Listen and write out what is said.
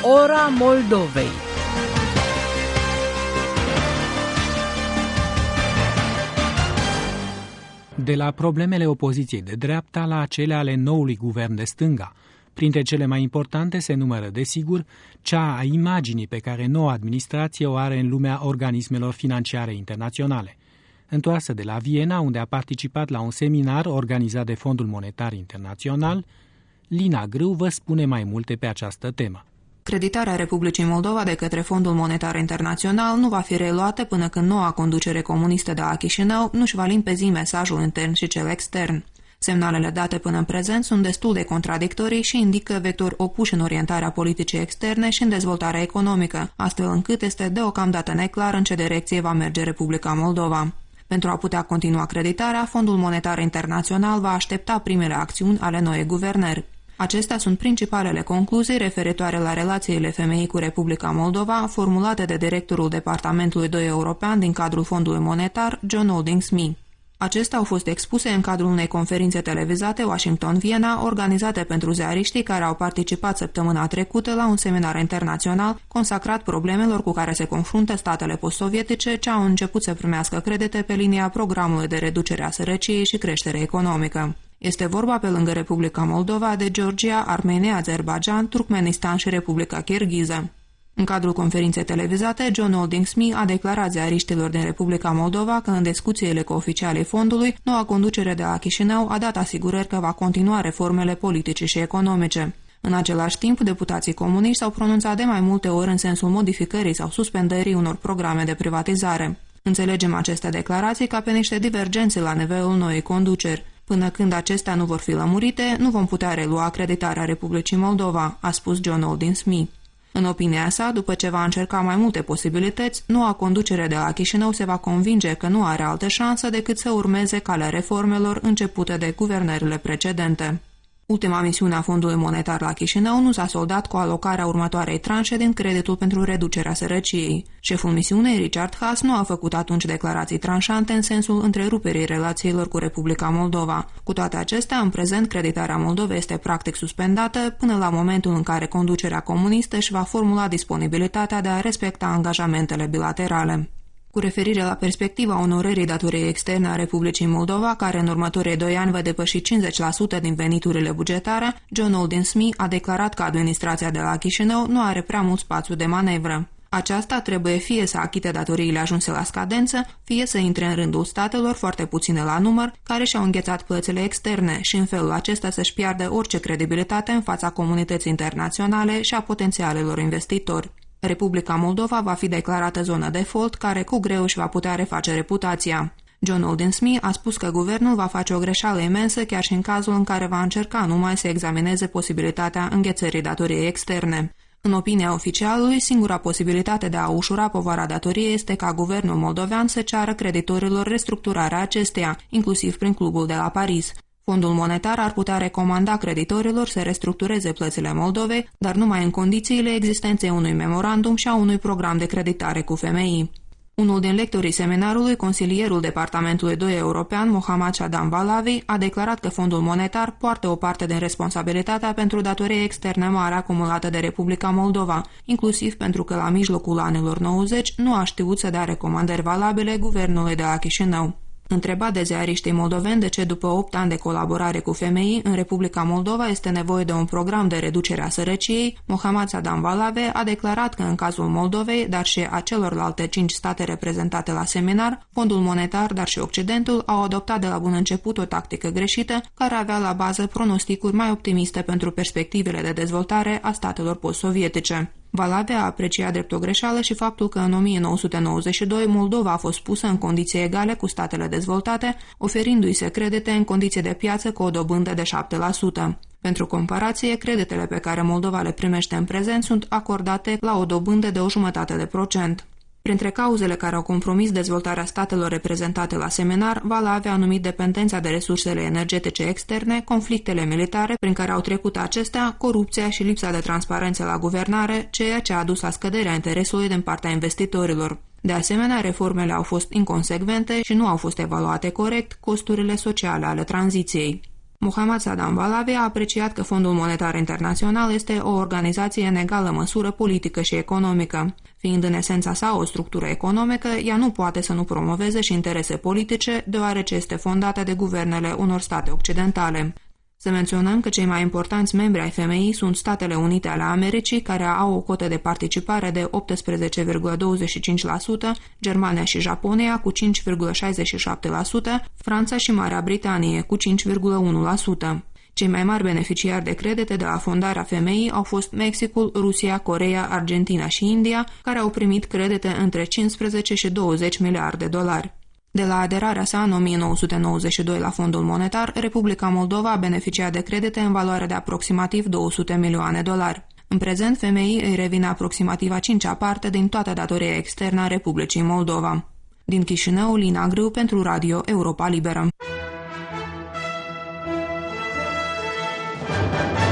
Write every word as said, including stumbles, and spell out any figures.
Ora Moldovei. De la problemele opoziției de dreapta la cele ale noului guvern de stânga. Printre cele mai importante se numără, desigur, cea a imaginii pe care noua administrație o are în lumea organismelor financiare internaționale. Întoarsă de la Viena, unde a participat la un seminar organizat de Fondul Monetar Internațional, Lina Grâu vă spune mai multe pe această temă. Creditarea Republicii Moldova de către Fondul Monetar Internațional nu va fi reluată până când noua conducere comunistă de la Chișinău nu-și va limpezi mesajul intern și cel extern. Semnalele date până în prezent sunt destul de contradictorii și indică vectori opuși în orientarea politicii externe și în dezvoltarea economică, astfel încât este deocamdată neclar în ce direcție va merge Republica Moldova. Pentru a putea continua creditarea, Fondul Monetar Internațional va aștepta primele acțiuni ale noii guvernări. Acestea sunt principalele concluzii referitoare la relațiile F M I cu Republica Moldova, formulate de directorul Departamentului doi European din cadrul Fondului Monetar, John Holding-Smith. Acestea au fost expuse în cadrul unei conferințe televizate Washington-Viena, organizate pentru ziariștii care au participat săptămâna trecută la un seminar internațional consacrat problemelor cu care se confruntă statele post-sovietice ce au început să primească credite pe linia programului de reducere a sărăciei și creștere economică. Este vorba, pe lângă Republica Moldova, de Georgia, Armenia, Azerbaijan, Turkmenistan și Republica Kirghiză. În cadrul conferinței televizate, John Holding-Smith a declarat ziariștilor din Republica Moldova că în discuțiile cu oficialii fondului, noua conducere de la Chișinău a dat asigurări că va continua reformele politice și economice. În același timp, deputații comuniști s-au pronunțat de mai multe ori în sensul modificării sau suspendării unor programe de privatizare. Înțelegem aceste declarații ca pe niște divergențe la nivelul noii conduceri. Până când acestea nu vor fi lămurite, nu vom putea relua acreditarea Republicii Moldova, a spus John Holding-Smith. În opinia sa, după ce va încerca mai multe posibilități, noua conducere de la Chișinău se va convinge că nu are altă șansă decât să urmeze calea reformelor începute de guvernările precedente. Ultima misiune a Fondului Monetar la Chișinău nu s-a soldat cu alocarea următoarei tranșe din creditul pentru reducerea sărăciei. Șeful misiunei, Richard Haas, nu a făcut atunci declarații tranșante în sensul întreruperii relațiilor cu Republica Moldova. Cu toate acestea, în prezent, creditarea Moldovei este practic suspendată până la momentul în care conducerea comunistă își va formula disponibilitatea de a respecta angajamentele bilaterale. Cu referire la perspectiva onorării datoriei externe a Republicii Moldova, care în următorii doi ani va depăși cincizeci la sută din veniturile bugetare, John Holding-Smith a declarat că administrația de la Chișinău nu are prea mult spațiu de manevră. Aceasta trebuie fie să achite datoriile ajunse la scadență, fie să intre în rândul statelor foarte puține la număr, care și-au înghețat plățile externe și în felul acesta să-și piardă orice credibilitate în fața comunității internaționale și a potențialelor investitori. Republica Moldova va fi declarată zonă default, care cu greu își va putea reface reputația. John Holding-Smith a spus că guvernul va face o greșeală imensă chiar și în cazul în care va încerca numai să examineze posibilitatea înghețării datoriei externe. În opinia oficialului, singura posibilitate de a ușura povara datoriei este ca guvernul moldovean să ceară creditorilor restructurarea acesteia, inclusiv prin clubul de la Paris. Fondul monetar ar putea recomanda creditorilor să restructureze plățile Moldovei, dar numai în condițiile existenței unui memorandum și a unui program de creditare cu F M I. Unul din lectorii seminarului, consilierul Departamentului doi European, Mohammad Shadam Valavi, a declarat că Fondul Monetar poartă o parte din responsabilitatea pentru datorie externe mare acumulată de Republica Moldova, inclusiv pentru că la mijlocul anilor nouăzeci nu a știut să dea recomandări valabile guvernului de la Chișinău. Întrebat de ziariștii moldoveni de ce după opt ani de colaborare cu F M I în Republica Moldova este nevoie de un program de reducere a sărăciei, Mohammad Shadam Valave a declarat că în cazul Moldovei, dar și a celorlalte cinci state reprezentate la seminar, Fondul Monetar, dar și Occidentul au adoptat de la bun început o tactică greșită care avea la bază pronosticuri mai optimiste pentru perspectivele de dezvoltare a statelor post-sovietice. Valave a apreciat drept o greșeală și faptul că în o mie nouă sute nouăzeci și doi Moldova a fost pusă în condiții egale cu statele dezvoltate, oferindu-i se credite în condiții de piață cu o dobândă de șapte la sută. Pentru comparație, creditele pe care Moldova le primește în prezent sunt acordate la o dobândă de o jumătate de procent. Printre cauzele care au compromis dezvoltarea statelor reprezentate la seminar, Valave a numit dependența de resursele energetice externe, conflictele militare prin care au trecut acestea, corupția și lipsa de transparență la guvernare, ceea ce a dus la scăderea interesului din partea investitorilor. De asemenea, reformele au fost inconsecvente și nu au fost evaluate corect costurile sociale ale tranziției. Mohammad Sadam Valavi a apreciat că Fondul Monetar Internațional este o organizație în egală măsură politică și economică. Fiind în esența sa o structură economică, ea nu poate să nu promoveze și interese politice, deoarece este fondată de guvernele unor state occidentale. Să menționăm că cei mai importanți membri ai F M I sunt Statele Unite ale Americii, care au o cotă de participare de optsprezece virgulă douăzeci și cinci la sută, Germania și Japonia cu cinci virgulă șaizeci și șapte la sută, Franța și Marea Britanie cu cinci virgulă unu la sută. Cei mai mari beneficiari de credite de la fondarea F M I au fost Mexicul, Rusia, Coreea, Argentina și India, care au primit credite între cincisprezece și douăzeci miliarde de dolari. De la aderarea sa în o mie nouă sute nouăzeci și doi la Fondul Monetar, Republica Moldova a beneficiat de credite în valoare de aproximativ două sute milioane de dolari. În prezent, F M I îi revine aproximativ a cincea parte din toată datoria externă a Republicii Moldova. Din Chișinău, Lina Grâu pentru Radio Europa Liberă.